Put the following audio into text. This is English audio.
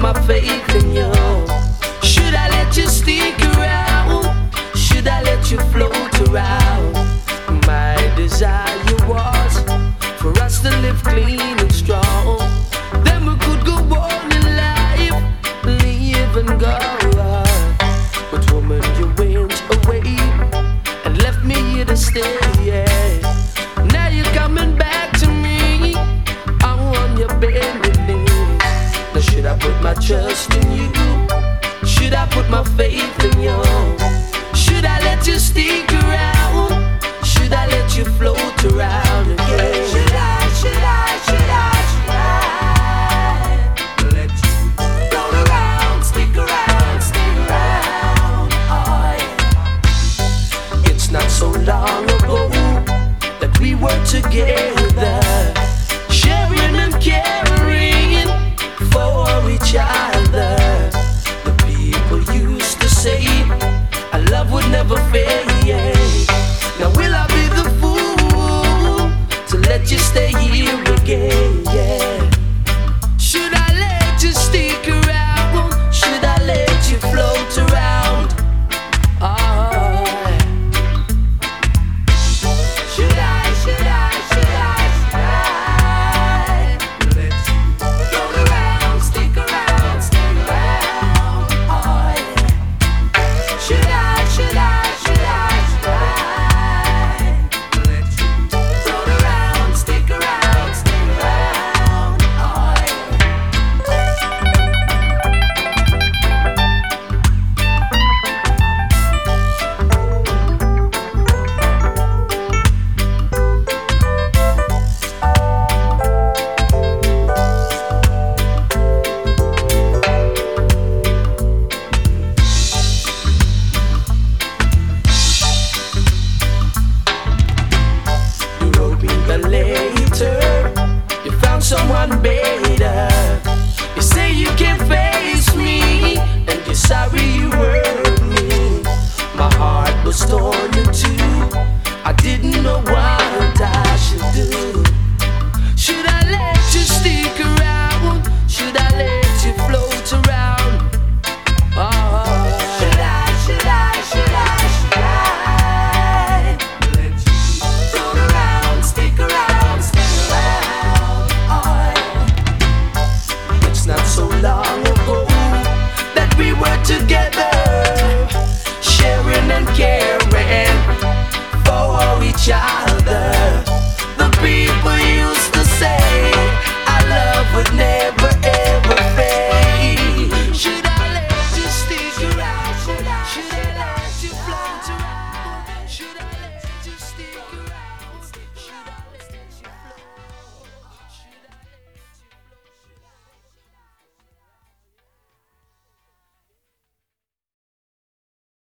my faith in you? Should I let you stick around? Should I let you float around? My desire was for us to live clean and strong. Then we could go on in life, live and go on. But woman, you went away and left me here to stay. Yeah. Now you're coming back to me. I'm on your bended knees. Now should I put my trust in you? Should I put my faith in you? Should I let you stick around? Should I let you float around again? Should I let you float around, stick around, stay around? Oh, yeah. It's not so long ago that we were together, sharing and caring for each other. The people used to say our love would never fade. Now will I be the fool to let you stay here again? Yeah. Should I let you stick around? Should I let you float around? Oh. Should I let you float around, stick around, stay around? Oh, yeah. Should I let you float around, stick around, stay around? Oh, you wrote me a letter, you found someone better. You say you can't face me, and you're sorry you hurt me. My heart was torn in two, I didn't know what I should do. Should I let you stick around? Should I let you float around? Oh. Should I let you float around, stick around, stay around? Oh, yeah. It's not so long ago that we were together, sharing and caring for each other.